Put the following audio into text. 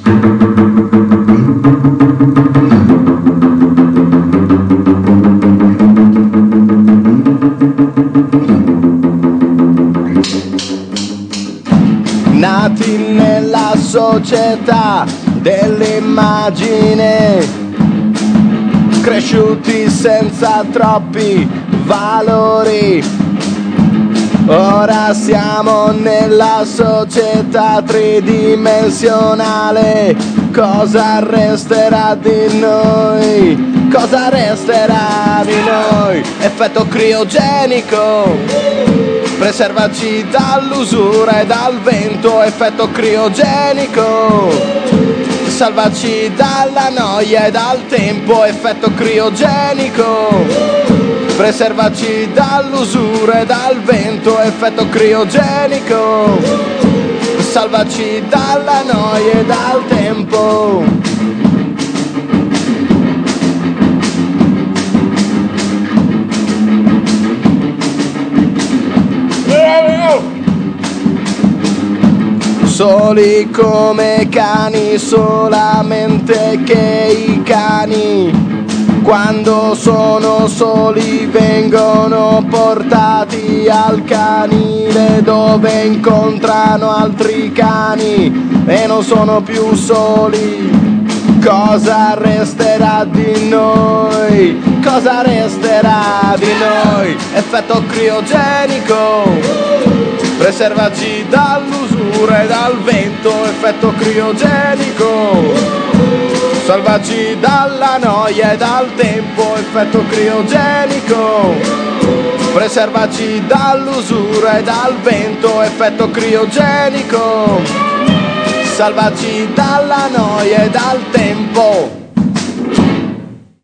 Nati nella società dell'immagine, cresciuti senza troppi valori. Ora siamo nella società tridimensionale. Cosa resterà di noi? Cosa resterà di noi? Effetto criogenico, preservaci dall'usura e dal vento. Effetto criogenico, salvaci dalla noia e dal tempo. Effetto criogenico, preservaci dall'usura e dal vento. Effetto criogenico, salvaci dalla noia e dal tempo. Soli come cani, solamente che i cani, quando sono soli, vengono portati al canile, dove incontrano altri cani e non sono più soli. Cosa resterà di noi? Cosa resterà di noi? Effetto criogenico, preservaci dall'usura e dal vento. Effetto criogenico, salvaci dalla noia e dal tempo. Effetto criogenico, preservaci dall'usura e dal vento. Effetto criogenico, salvaci dalla noia e dal tempo.